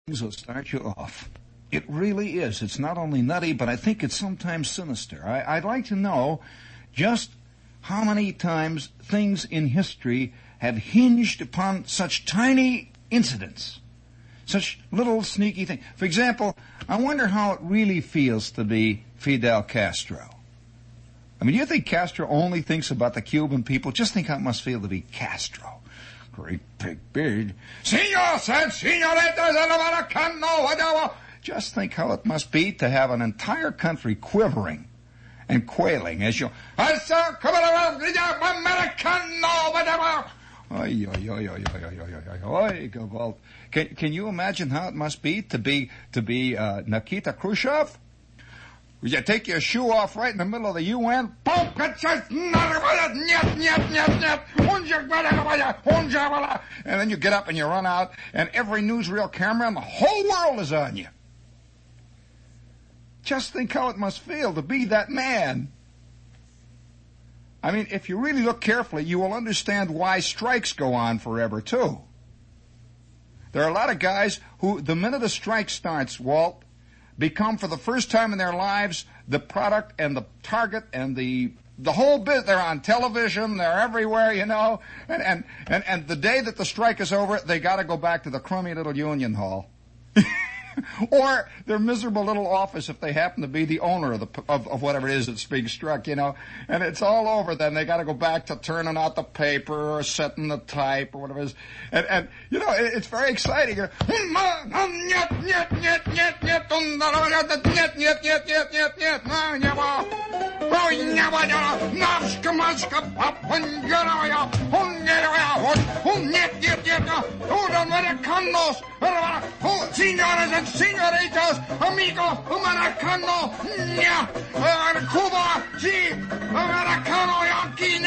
things will start you off. It really is. It's not only nutty, but I think it's sometimes sinister. I'd like to know just how many times things in history have hinged upon such tiny incidents, such little sneaky things. For example, I wonder how it really feels to be Fidel Castro. I mean, do you think Castro only thinks about the Cuban people? Just think how it must feel to be Castro. Great big beard. Señores and señoritas del Americano. Just think how it must be to have an entire country quivering and quailing as you... Can you imagine how it must be to be Nikita Khrushchev? You take your shoe off right in the middle of the UN. And then you get up and you run out, and every newsreel camera in the whole world is on you. Just think how it must feel to be that man. I mean, if you really look carefully, you will understand why strikes go on forever, too. There are a lot of guys who, the minute a strike starts, Walt, become for the first time in their lives the product and the target and the whole bit. They're on television, they're everywhere, you know, and the day that the strike is over, they got to go back to the crummy little union hall. Or their miserable little office if they happen to be the owner of whatever it is that's being struck, you know. And it's all over then. They got to go back to turning out the paper or setting the type or whatever it is. And you know, it's very exciting. Señoritas, amigos, Americano, Cuba, sí, Americano, Yankee,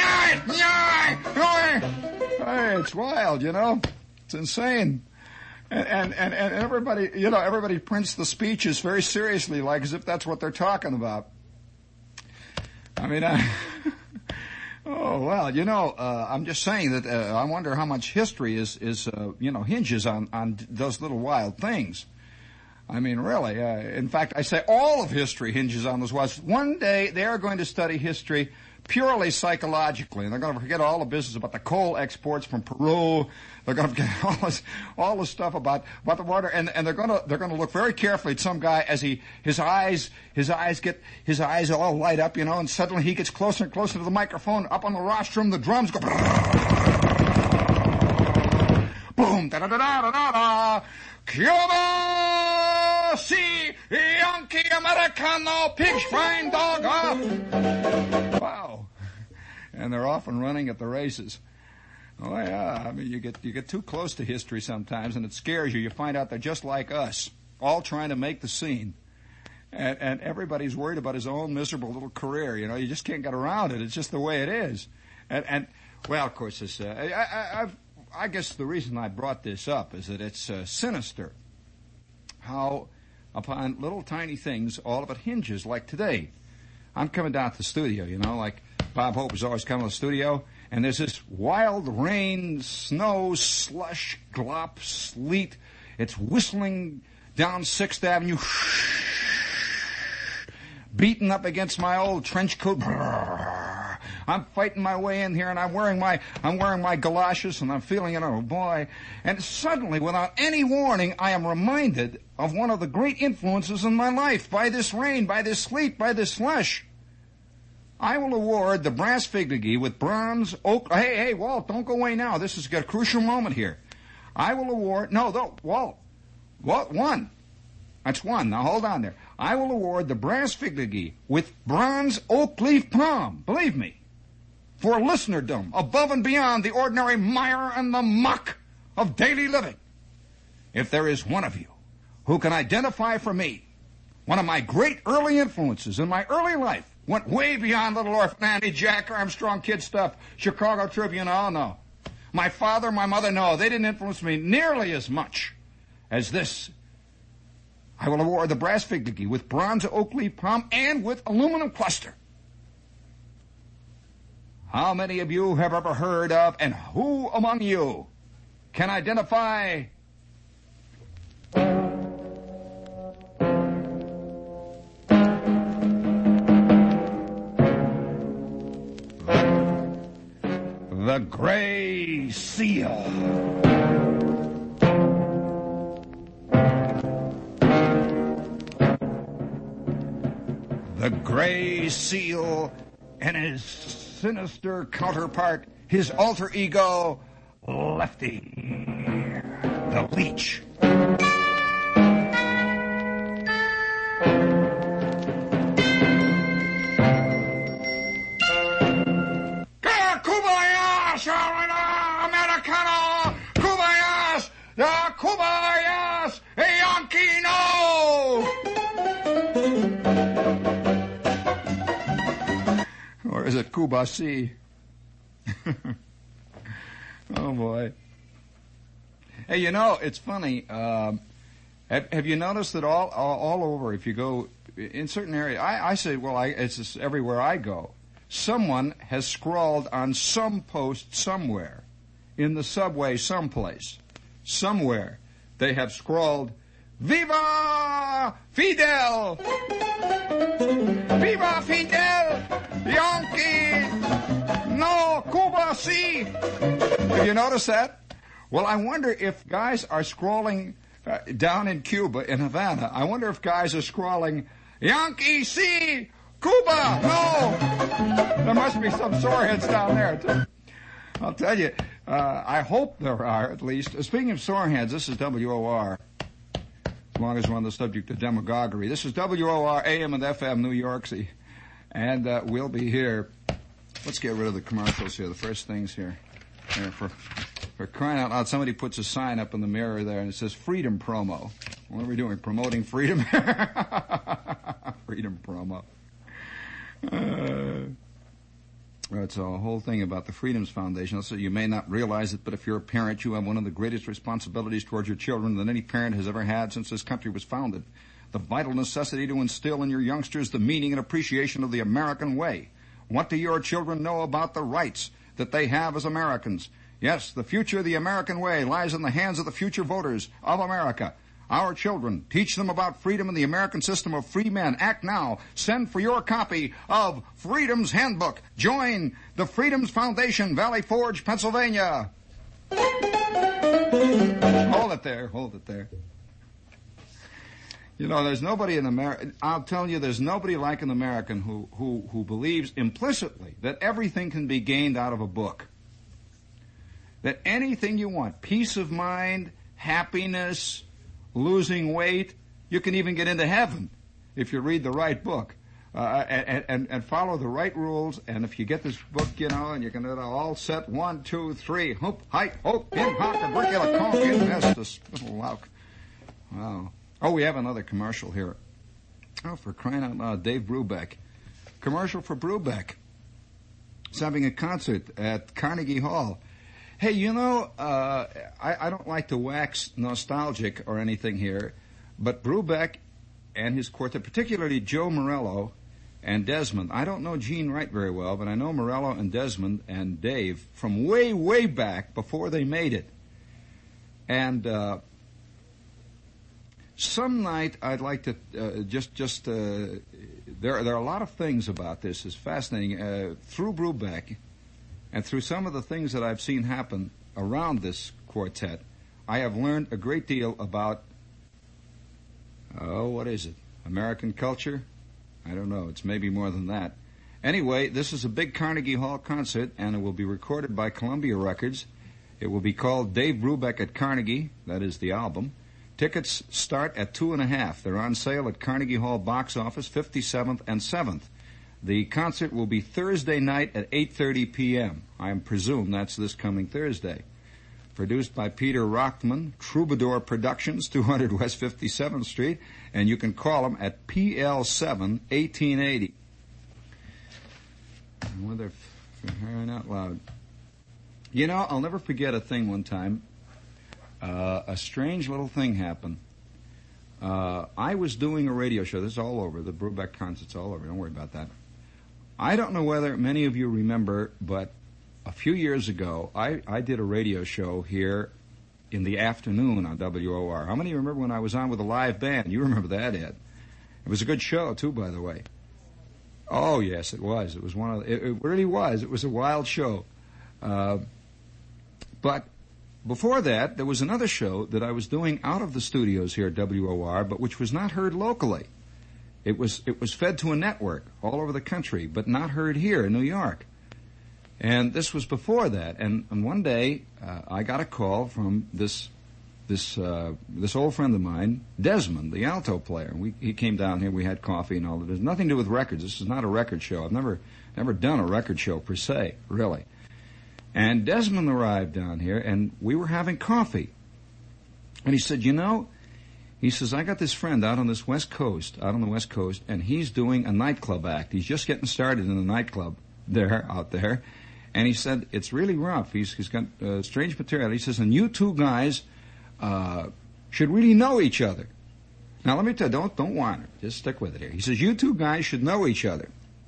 Hey, it's wild, you know. It's insane. And everybody, you know, everybody prints the speeches very seriously, like as if that's what they're talking about. I mean, oh, well, you know, I'm just saying that I wonder how much history is you know, hinges on those little wild things. I mean, really. In fact, I say all of history hinges on those wild. One day they are going to study history purely psychologically, and they're going to forget all the business about the coal exports from Peru. They're going to forget all the stuff about the water, and they're going to look very carefully at some guy as his eyes all light up, you know, and suddenly he gets closer and closer to the microphone. Up on the rostrum, the drums go boom, da da da da da da. Cuba, si, Yankee, Americano, pig, swine, dog, Wow. And they're off and running at the races. Oh, yeah. I mean, you get too close to history sometimes, and it scares you. You find out they're just like us, all trying to make the scene. And everybody's worried about his own miserable little career. You know, you just can't get around it. It's just the way it is. And well, of course, it's, I guess the reason I brought this up is that it's sinister how upon little tiny things all of it hinges. Like today, I'm coming down to the studio, you know, like Bob Hope is always coming to the studio, and there's this wild rain, snow, slush, glop, sleet. It's whistling down 6th Avenue, beating up against my old trench coat. I'm fighting my way in here, and I'm wearing my galoshes, and I'm feeling it. Oh boy! And suddenly, without any warning, I am reminded of one of the great influences in my life. By this rain, by this sleet, by this slush, I will award the Brass Figurine with bronze oak. Hey, Walt, don't go away now. This is a crucial moment here. I will award. No, Walt, one. That's one. Now hold on there. I will award the Brass Figurine with bronze oak leaf palm. Believe me. For listenerdom above and beyond the ordinary mire and the muck of daily living. If there is one of you who can identify for me one of my great early influences in my early life, went way beyond Little Orphan Annie, Jack Armstrong kid stuff, Chicago Tribune, oh no. My father, my mother, no, they didn't influence me nearly as much as this. I will award the Brass Figurine with bronze oak leaf palm and with aluminum cluster. How many of you have ever heard of, and who among you can identify Gray Seal. The Gray Seal and his sinister counterpart, his alter ego, Lefty, the Leech. Kubayas, Americano, Kubayas, Kubayas, Yankee, no! Or is it Kubasi? Oh, boy. Hey, you know, it's funny. Have you noticed that all over, if you go in certain areas, I say, well, it's just everywhere I go, someone has scrawled on some post somewhere, in the subway someplace, somewhere, they have scrawled, Viva Fidel! Viva Fidel! Yankee! No, Cuba, si! Have you noticed that? Well, I wonder if guys are scrawling down in Cuba, in Havana, I wonder if guys are scrawling, Yankee, si! Cuba, no! There must be some soreheads down there, too. I'll tell you, I hope there are, at least. Speaking of soreheads, this is WOR. As long as we're on the subject of demagoguery. This is WOR, AM and FM, New York City. And we'll be here. Let's get rid of the commercials here, the first things here. For crying out loud, somebody puts a sign up in the mirror there, and it says Freedom Promo. What are we doing, promoting freedom? Freedom Promo. It's a whole thing about the Freedoms Foundation. So you may not realize it, but if you're a parent, you have one of the greatest responsibilities towards your children that any parent has ever had since this country was founded. The vital necessity to instill in your youngsters the meaning and appreciation of the American way. What do your children know about the rights that they have as Americans? Yes, the future of the American way lies in the hands of the future voters of America. Our children, teach them about freedom and the American system of free men. Act now. Send for your copy of Freedom's Handbook. Join the Freedoms Foundation, Valley Forge, Pennsylvania. Hold it there. You know, there's nobody in America, I'll tell you, there's nobody like an American who believes implicitly that everything can be gained out of a book. That anything you want, peace of mind, happiness, losing weight, you can even get into heaven if you read the right book and follow the right rules. And if you get this book, you know, and you can all set 1, 2, 3, hoop, hike, hope, in, hock, a curricula, conk, invest, this little louk. Wow. Oh, we have another commercial here. Oh, for crying out loud, Dave Brubeck. Commercial for Brubeck. He's having a concert at Carnegie Hall. Hey, you know, I don't like to wax nostalgic or anything here, but Brubeck and his quartet, particularly Joe Morello and Desmond. I don't know Gene Wright very well, but I know Morello and Desmond and Dave from way, way back before they made it. And some night I'd like to there are a lot of things about this. It's fascinating. Through Brubeck and through some of the things that I've seen happen around this quartet, I have learned a great deal about, what is it? American culture? I don't know. It's maybe more than that. Anyway, this is a big Carnegie Hall concert, and it will be recorded by Columbia Records. It will be called Dave Brubeck at Carnegie. That is the album. Tickets start at $2.50. They're on sale at Carnegie Hall box office, 57th and 7th. The concert will be Thursday night at 8:30 p.m. I presume that's this coming Thursday. Produced by Peter Rockman, Troubadour Productions, 200 West 57th Street, and you can call them at PL7-1880. I wonder if you're hearing out loud. You know, I'll never forget a thing one time. A strange little thing happened. I was doing a radio show. This is all over. The Brubeck concert's all over. Don't worry about that. I don't know whether many of you remember, but a few years ago, I did a radio show here in the afternoon on WOR. How many remember when I was on with a live band? You remember that, Ed? It was a good show, too, by the way. Oh, yes, it was. It was it really was. It was a wild show. But before that, there was another show that I was doing out of the studios here at WOR, but which was not heard locally. It was fed to a network all over the country, but not heard here in New York. And this was before that. And one day, I got a call from this old friend of mine, Desmond, the alto player. He came down here. We had coffee and all that. There's nothing to do with records. This is not a record show. I've never done a record show per se, really. And Desmond arrived down here, and we were having coffee. And he said, he says, I got this friend out on the West Coast, and he's doing a nightclub act. He's just getting started in the nightclub out there. And he said, it's really rough. He's got strange material. He says, and you two guys should really know each other. Now, let me tell you, don't whine. Just stick with it here. He says, you two guys should know each other.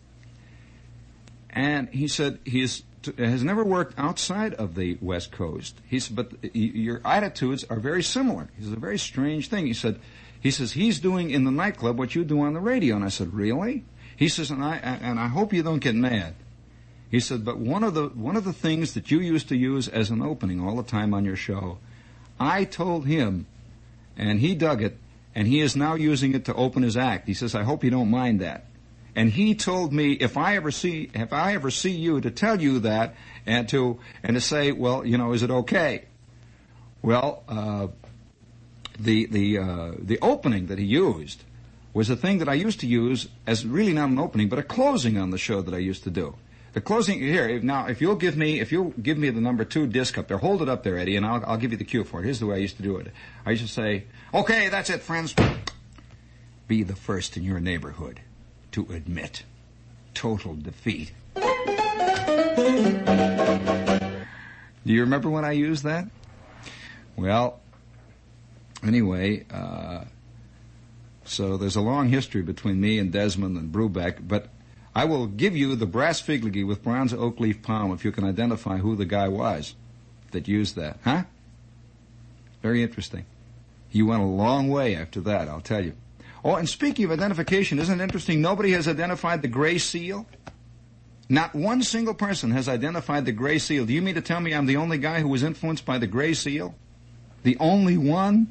And he said, has never worked outside of the West Coast. He said, but your attitudes are very similar. He says, a very strange thing. He says, he's doing in the nightclub what you do on the radio. And I said, really? He says, and I hope you don't get mad. He said, but one of the things that you used to use as an opening all the time on your show, I told him, and he dug it, and he is now using it to open his act. He says, I hope you don't mind that. And he told me, if I ever see you, to tell you that, and to say, well, is it okay? Well, the opening that he used was a thing that I used to use as really not an opening, but a closing on the show that I used to do. The closing here now. If you'll give me the number 2 disc up there, hold it up there, Eddie, and I'll give you the cue for it. Here's the way I used to do it. I used to say, "Okay, that's it, friends. Be the first in your neighborhood to admit total defeat." Do you remember when I used that? Well, anyway, so there's a long history between me and Desmond and Brubeck, but I will give you the brass figurine with bronze oak leaf palm if you can identify who the guy was that used that. Huh? Very interesting. He went a long way after that, I'll tell you. Oh, and speaking of identification, isn't it interesting? Nobody has identified the gray seal. Not one single person has identified the gray seal. Do you mean to tell me I'm the only guy who was influenced by the gray seal? The only one?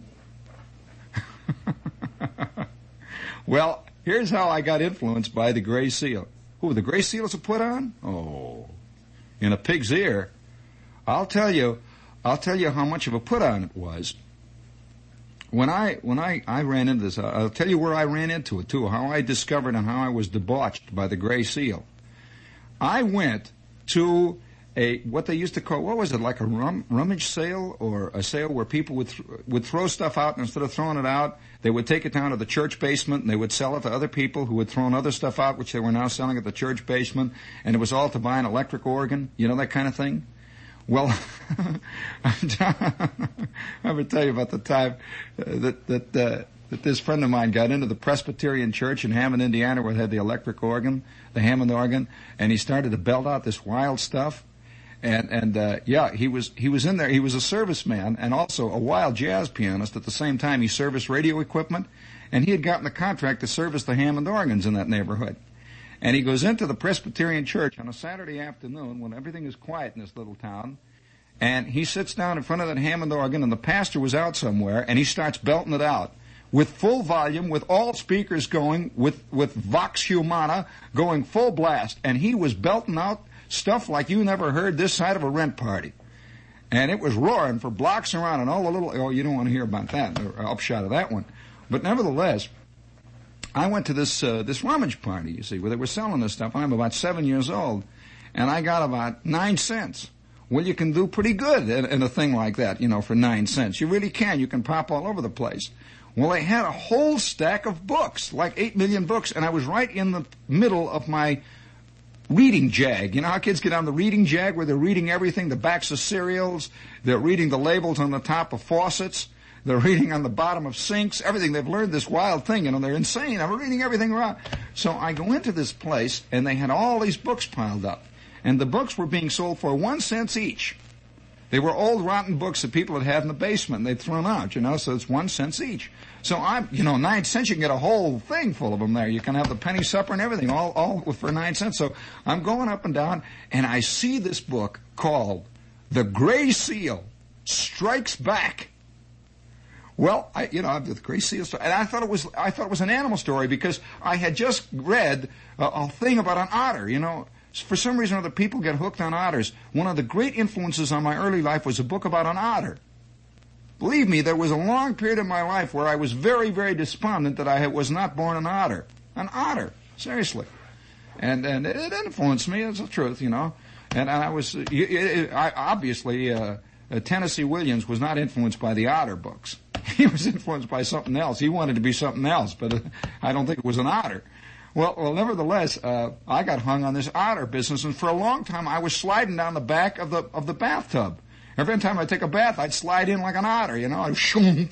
Well, here's how I got influenced by the gray seal. Who, the gray seals are put on? Oh, in a pig's ear. I'll tell you how much of a put on it was. When I ran into this, I'll tell you where I ran into it too, how I discovered and how I was debauched by the gray seal. I went to what they used to call, what was it, like a rummage sale, or a sale where people would throw stuff out, and instead of throwing it out, they would take it down to the church basement and they would sell it to other people who had thrown other stuff out, which they were now selling at the church basement, and it was all to buy an electric organ, that kind of thing. Well, I'm going to tell you about the time that this friend of mine got into the Presbyterian Church in Hammond, Indiana, where they had the electric organ, the Hammond organ, and he started to belt out this wild stuff. And he was in there. He was a serviceman and also a wild jazz pianist. At the same time, he serviced radio equipment, and he had gotten a contract to service the Hammond organs in that neighborhood. And he goes into the Presbyterian Church on a Saturday afternoon when everything is quiet in this little town, and he sits down in front of that Hammond organ, and the pastor was out somewhere, and he starts belting it out with full volume, with all speakers going, with Vox Humana going full blast, and he was belting out stuff like you never heard this side of a rent party. And it was roaring for blocks around, and all the little, you don't want to hear about that, or upshot of that one. But nevertheless, I went to this rummage party, you see, where they were selling this stuff. I'm about 7 years old, and I got about 9 cents. Well, you can do pretty good in a thing like that, for 9 cents. You really can. You can pop all over the place. Well, they had a whole stack of books, like 8 million books, and I was right in the middle of my reading jag. You know how kids get on the reading jag where they're reading everything, the backs of cereals, they're reading the labels on the top of faucets, they're reading on the bottom of sinks, everything. They've learned this wild thing, they're insane. I'm reading everything around. So I go into this place, and they had all these books piled up. And the books were being sold for 1 cent each. They were old rotten books that people had in the basement, and they'd thrown out, so it's 1 cent each. So 9 cents, you can get a whole thing full of them there. You can have the penny supper and everything, all for 9 cents. So I'm going up and down, and I see this book called The Gray Seal Strikes Back. Well, the Gray Seal story, and I thought it was an animal story because I had just read a thing about an otter. For some reason or other, people get hooked on otters. One of the great influences on my early life was a book about an otter. Believe me, there was a long period of my life where I was very, very despondent that I was not born an otter. An otter, seriously, and it influenced me. It's the truth, And I was obviously Tennessee Williams was not influenced by the otter books. He was influenced by something else. He wanted to be something else, but I don't think it was an otter. Well, nevertheless, I got hung on this otter business, and for a long time I was sliding down the back of the bathtub. Every time I take a bath, I'd slide in like an otter, and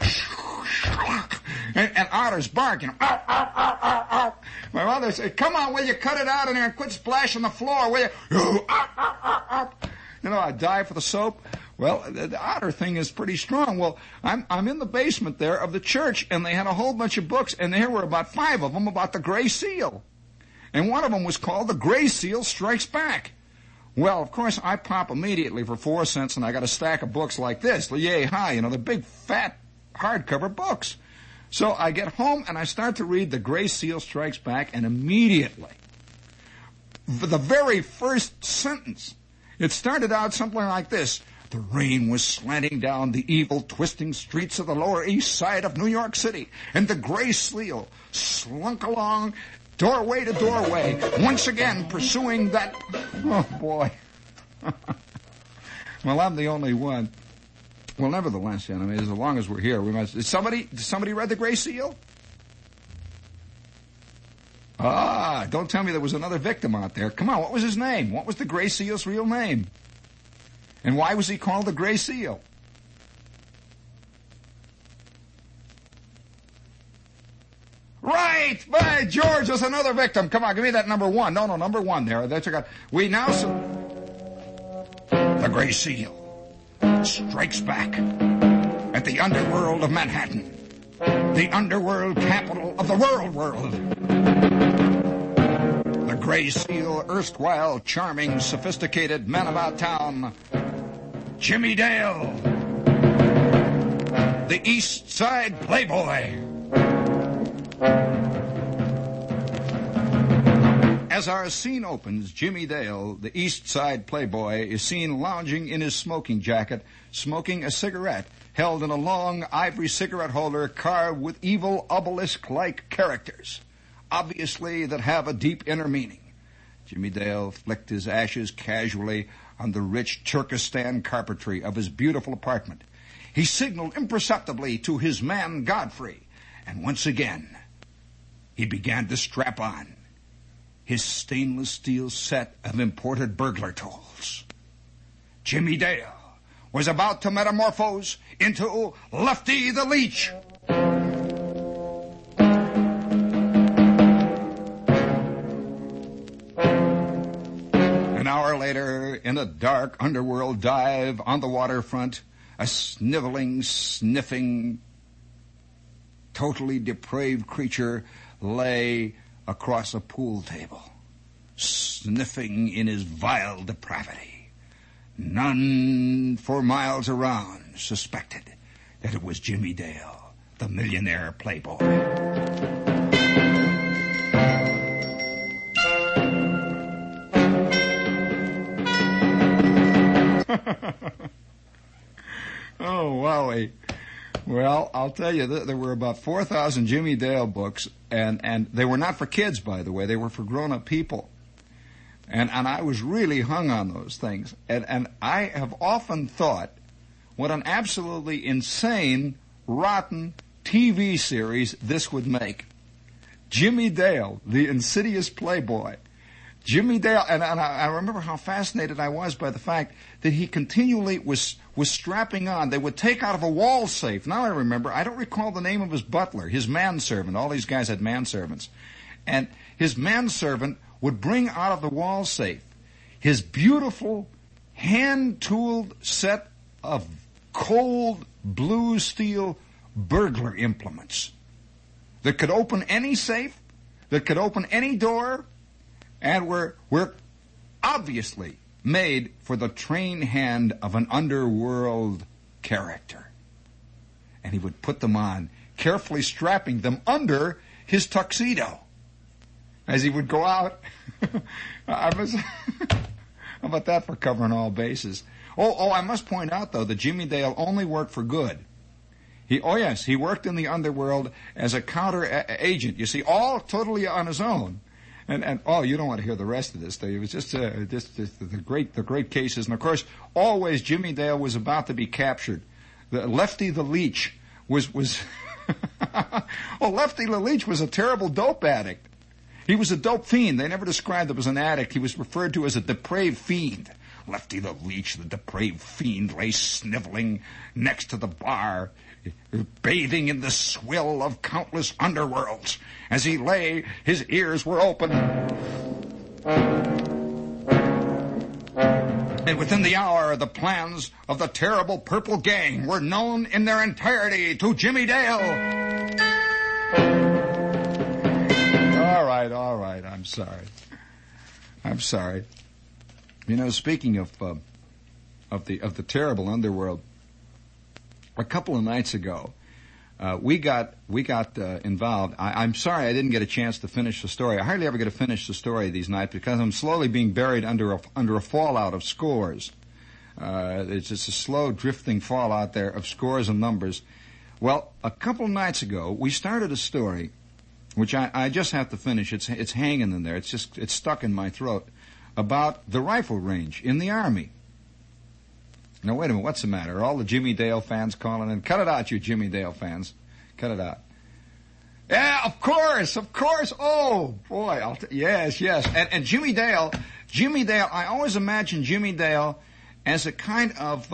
otters bark, My mother said, "Come on, will you cut it out in there and quit splashing the floor, will you?" I'd die for the soap. Well, the otter thing is pretty strong. Well, I'm in the basement there of the church, and they had a whole bunch of books, and there were about 5 of them about the Gray Seal. And one of them was called The Gray Seal Strikes Back. Well, of course, I pop immediately for 4 cents, and I got a stack of books like this, yay high, the big, fat, hardcover books. So I get home, and I start to read The Gray Seal Strikes Back, and immediately, for the very first sentence, it started out something like this. The rain was slanting down the evil, twisting streets of the Lower East Side of New York City, and the Gray Seal slunk along doorway to doorway, once again pursuing that... Oh, boy. Well, I'm the only one. Well, nevertheless, as long as we're here, we must... Somebody read The Gray Seal? Don't tell me there was another victim out there. Come on, what was his name? What was the Gray Seal's real name? And why was he called the Gray Seal? Right! By George, there's another victim. Come on, give me that number 1. No, number 1 there. That's got. We now... The Gray Seal strikes back at the underworld of Manhattan. The underworld capital of the world. The Gray Seal, erstwhile charming, sophisticated man about town, Jimmy Dale, the East Side Playboy. As our scene opens, Jimmy Dale, the East Side Playboy, is seen lounging in his smoking jacket, smoking a cigarette held in a long ivory cigarette holder carved with evil obelisk-like characters, obviously that have a deep inner meaning. Jimmy Dale flicked his ashes casually on the rich Turkestan carpentry of his beautiful apartment. He signaled imperceptibly to his man Godfrey, and once again he began to strap on his stainless steel set of imported burglar tools. Jimmy Dale was about to metamorphose into Lefty the Leech. An hour later, in a dark underworld dive on the waterfront, a sniveling, sniffing, totally depraved creature lay across a pool table, sniffing in his vile depravity. None for miles around suspected that it was Jimmy Dale, the millionaire playboy. Oh, wowie. Well, I'll tell you, there were about 4,000 Jimmy Dale books, and they were not for kids, by the way. They were for grown-up people. And I was really hung on those things. And I have often thought what an absolutely insane, rotten TV series this would make. Jimmy Dale, the insidious playboy. Jimmy Dale, and I remember how fascinated I was by the fact that he continually was strapping on. They would take out of a wall safe. Now I remember, I don't recall the name of his butler, his manservant. All these guys had manservants. And his manservant would bring out of the wall safe his beautiful hand-tooled set of cold blue steel burglar implements that could open any safe, that could open any door, and were obviously made for the trained hand of an underworld character. And he would put them on, carefully strapping them under his tuxedo as he would go out. How about that for covering all bases? Oh, I must point out, though, that Jimmy Dale only worked for good. He worked in the underworld as a counter agent. You see, all totally on his own. And you don't want to hear the rest of this. It was just the great cases. And of course, always Jimmy Dale was about to be captured. Lefty the Leech was Lefty the Leech was a terrible dope addict. He was a dope fiend. They never described him as an addict. He was referred to as a depraved fiend. Lefty the Leech, the depraved fiend, lay sniveling next to the bar, bathing in the swill of countless underworlds. As he lay, his ears were open. And within the hour, the plans of the terrible Purple Gang were known in their entirety to Jimmy Dale. All right, I'm sorry. You know, speaking of the terrible underworld, a couple of nights ago, we got involved. I'm sorry I didn't get a chance to finish the story. I hardly ever get to finish the story these nights because I'm slowly being buried under a fallout of scores. It's just a slow drifting fallout there of scores and numbers. Well, a couple of nights ago, we started a story, which I just have to finish. It's hanging in there. It's stuck in my throat, about the rifle range in the Army. Now, wait a minute. What's the matter? Are all the Jimmy Dale fans calling in? Cut it out, you Jimmy Dale fans. Cut it out. Yeah, of course. Oh, boy. Yes. And Jimmy Dale, I always imagine Jimmy Dale as a kind of,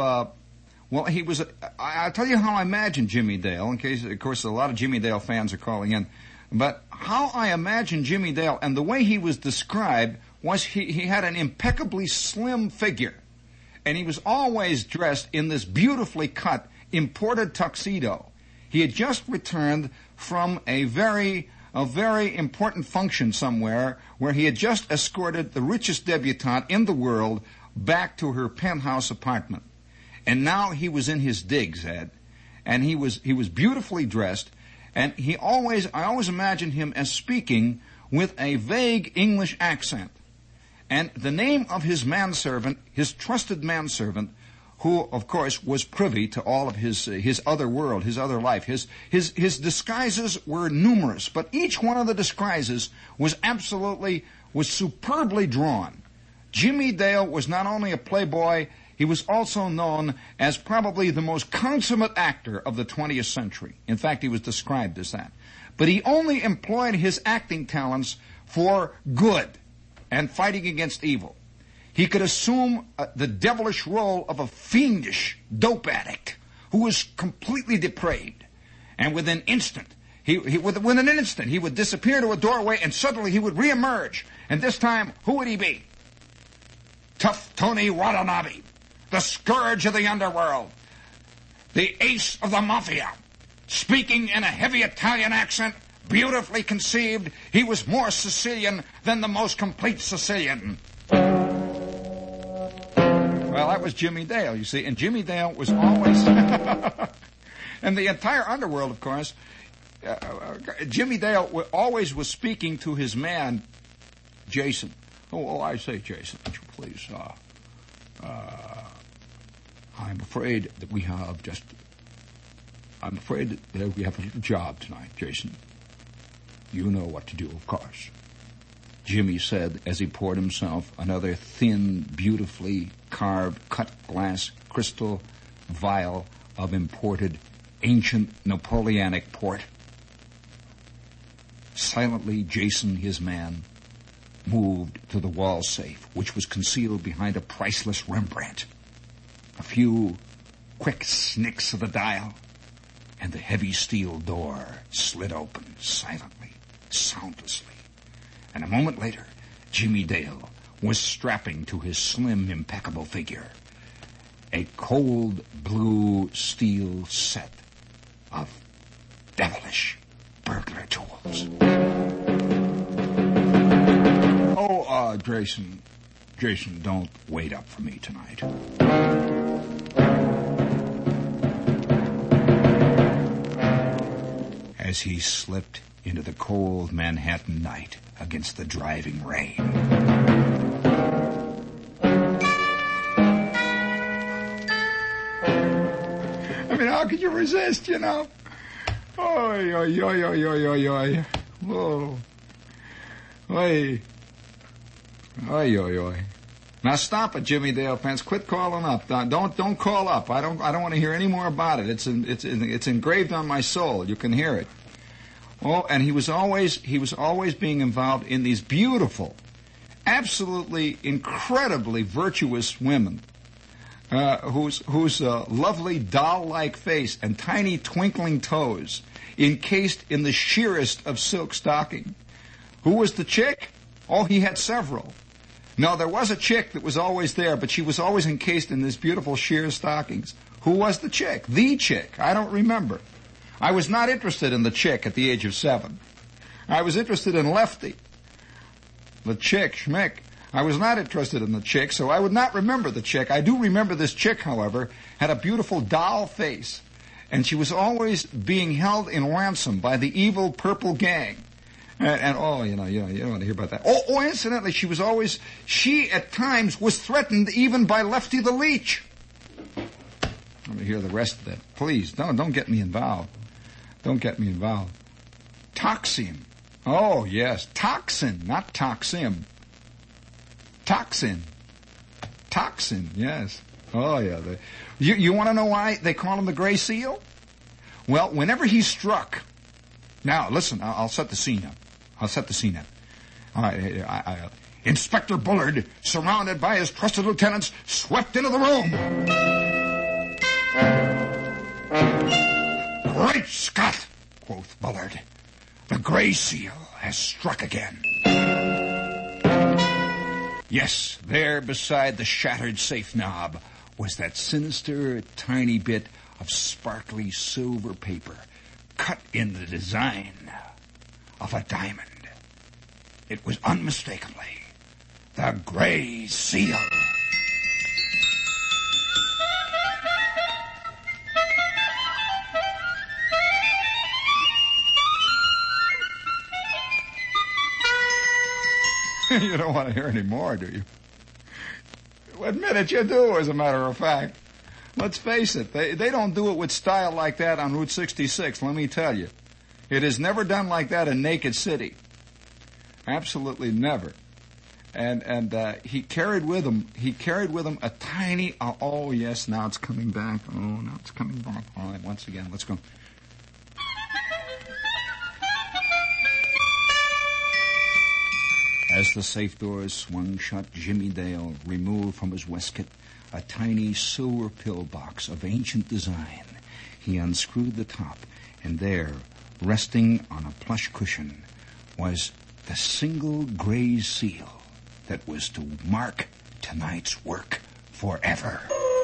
I'll tell you how I imagine Jimmy Dale, in case, of course, a lot of Jimmy Dale fans are calling in. But how I imagine Jimmy Dale and the way he was described was he had an impeccably slim figure. And he was always dressed in this beautifully cut, imported tuxedo. He had just returned from a very important function somewhere where he had just escorted the richest debutante in the world back to her penthouse apartment. And now he was in his digs, Ed. And he was beautifully dressed. And I always imagined him as speaking with a vague English accent. And the name of his manservant, his trusted manservant, who, of course, was privy to all of his other world, his other life. His disguises were numerous, but each one of the disguises was superbly drawn. Jimmy Dale was not only a playboy, he was also known as probably the most consummate actor of the 20th century. In fact, he was described as that. But he only employed his acting talents for good and fighting against evil. He could assume the devilish role of a fiendish dope addict who was completely depraved. And within an instant, he would disappear to a doorway and suddenly he would reemerge. And this time, who would he be? Tough Tony Watanabe, the scourge of the underworld, the ace of the mafia, speaking in a heavy Italian accent, beautifully conceived. He was more Sicilian than the most complete Sicilian. Well, that was Jimmy Dale, you see. And Jimmy Dale was always... and the entire underworld, of course, Jimmy Dale always was speaking to his man, Jason. I say, Jason, would you please... I'm afraid that we have a little job tonight, Jason. You know what to do, of course. Jimmy said as he poured himself another thin, beautifully carved, cut glass crystal vial of imported ancient Napoleonic port. Silently, Jason, his man, moved to the wall safe, which was concealed behind a priceless Rembrandt. A few quick snicks of the dial, and the heavy steel door slid open silently, soundlessly. And a moment later, Jimmy Dale was strapping to his slim, impeccable figure a cold blue steel set of devilish burglar tools. Jason, don't wait up for me tonight. As he slipped into the cold Manhattan night against the driving rain. I mean, how could you resist, you know? Oy, oy, oy, oy, oy, oy, oy. Whoa. Oy. Oy, oy, oy. Now stop it, Jimmy Dale fans. Quit calling up. Don't call up. I don't want to hear any more about it. It's engraved on my soul. You can hear it. Oh, and he was always being involved in these beautiful, absolutely incredibly virtuous women, whose lovely doll-like face and tiny twinkling toes encased in the sheerest of silk stocking. Who was the chick? Oh, he had several. No, there was a chick that was always there, but she was always encased in these beautiful sheer stockings. Who was the chick? The chick. I don't remember. I was not interested in the chick at the age of 7. I was interested in Lefty. The chick, Schmick. I was not interested in the chick, so I would not remember the chick. I do remember this chick, however, had a beautiful doll face, and she was always being held in ransom by the evil purple gang. And you don't want to hear about that. Oh, incidentally, she at times was threatened even by Lefty the Leech. Let me hear the rest of that. Please, don't get me involved. Don't get me involved. Toxin. Oh, yes. Toxin, not toxin. Toxin. Toxin, yes. Oh, yeah. You want to know why they call him the Gray Seal? Well, whenever he struck... Now, listen, I'll set the scene up. All right, Inspector Bullard, surrounded by his trusted lieutenants, swept into the room. Great Scott, quoth Bullard. The Gray Seal has struck again. Yes, there beside the shattered safe knob was that sinister tiny bit of sparkly silver paper cut in the design of a diamond. It was unmistakably the Gray Seal. You don't want to hear any more, do you? Admit it, you do, as a matter of fact. Let's face it, they don't do it with style like that on Route 66, let me tell you. It is never done like that in Naked City. Absolutely never. And he carried with him a tiny, oh yes, now it's coming back. Oh, now it's coming back. All right, once again, let's go. As the safe doors swung shut, Jimmy Dale removed from his waistcoat a tiny silver pill box of ancient design. He unscrewed the top, and there, resting on a plush cushion, was the single Gray Seal that was to mark tonight's work forever.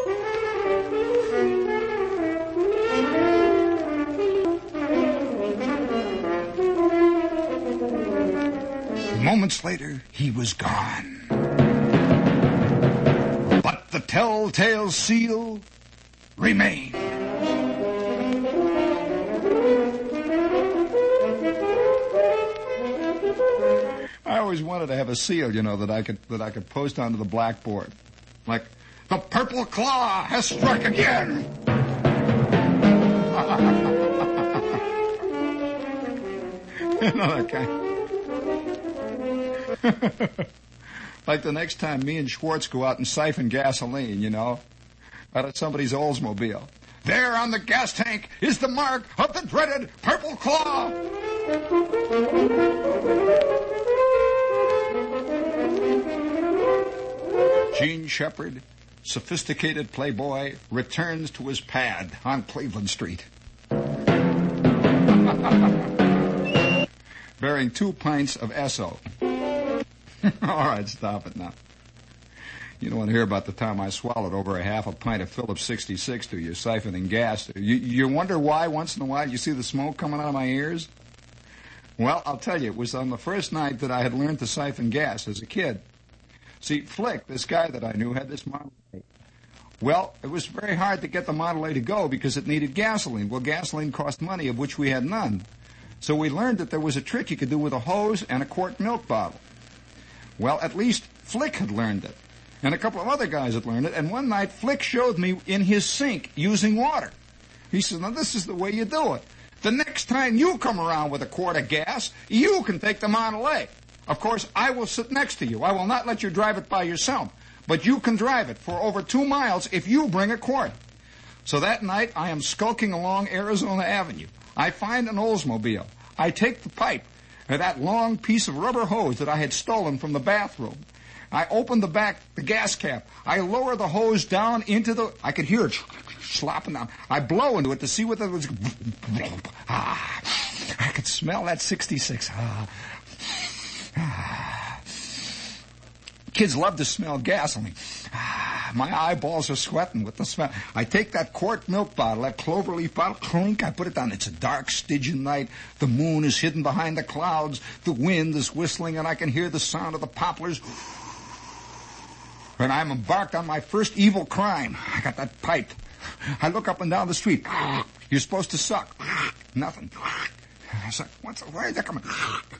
Moments later, he was gone. But the telltale seal remained. I always wanted to have a seal, that I could post onto the blackboard. Like, the purple claw has struck again. That kind. Like the next time me and Schwartz go out and siphon gasoline, out of somebody's Oldsmobile. There on the gas tank is the mark of the dreaded purple claw. Gene Shepard, sophisticated playboy, returns to his pad on Cleveland Street. Bearing 2 pints of Esso. All right, stop it now. You don't want to hear about the time I swallowed over a half a pint of Phillips 66 to you, siphoning gas. You wonder why once in a while you see the smoke coming out of my ears? Well, I'll tell you, it was on the first night that I had learned to siphon gas as a kid. See, Flick, this guy that I knew, had this Model A. Well, it was very hard to get the Model A to go because it needed gasoline. Well, gasoline cost money, of which we had none. So we learned that there was a trick you could do with a hose and a quart milk bottle. Well, at least Flick had learned it. And a couple of other guys had learned it. And one night, Flick showed me in his sink using water. He said, now this is the way you do it. The next time you come around with a quart of gas, you can take the Model A. Of course, I will sit next to you. I will not let you drive it by yourself. But you can drive it for over 2 miles if you bring a quart. So that night, I am skulking along Arizona Avenue. I find an Oldsmobile. I take the pipe, that long piece of rubber hose that I had stolen from the bathroom. I open the gas cap. I lower the hose down into I could hear it slopping down. I blow into it to see what it was. I could smell that 66. Kids love to smell gasoline. My eyeballs are sweating with the smell. I take that quart milk bottle, that cloverleaf bottle, clink, I put it down. It's a dark, Stygian night. The moon is hidden behind the clouds. The wind is whistling, and I can hear the sound of the poplars. And I'm embarked on my first evil crime. I got that pipe. I look up and down the street. You're supposed to suck. Nothing. I said, where is that coming?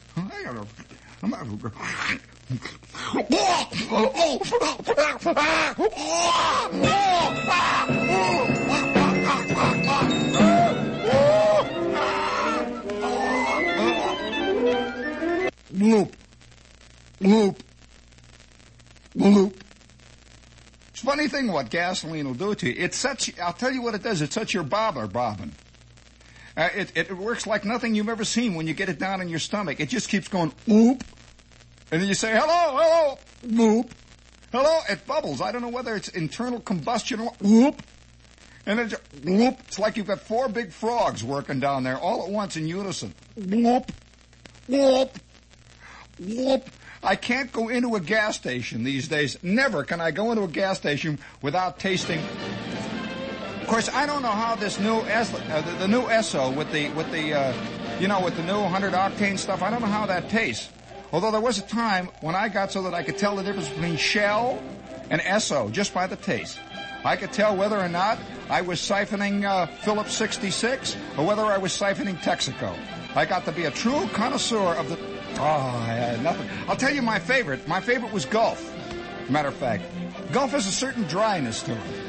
Bloop. Bloop. Bloop. It's a funny thing what gasoline will do to you. It sets you, I'll tell you what it does. It sets your bobber bobbing. It works like nothing you've ever seen when you get it down in your stomach. It just keeps going, whoop. And then you say, hello, whoop. Hello, it bubbles. I don't know whether it's internal combustion or whoop. And then whoop. It's like you've got 4 big frogs working down there all at once in unison. Whoop. Whoop. Whoop. I can't go into a gas station these days. Never can I go into a gas station without tasting. Of course, I don't know how this new the new Esso with the with the new 100 octane stuff. I don't know how that tastes. Although there was a time when I got so that I could tell the difference between Shell and Esso just by the taste. I could tell whether or not I was siphoning Phillips 66 or whether I was siphoning Texaco. I got to be a true connoisseur of the. Oh, I had nothing. I'll tell you my favorite. My favorite was Gulf. Matter of fact, Gulf has a certain dryness to it.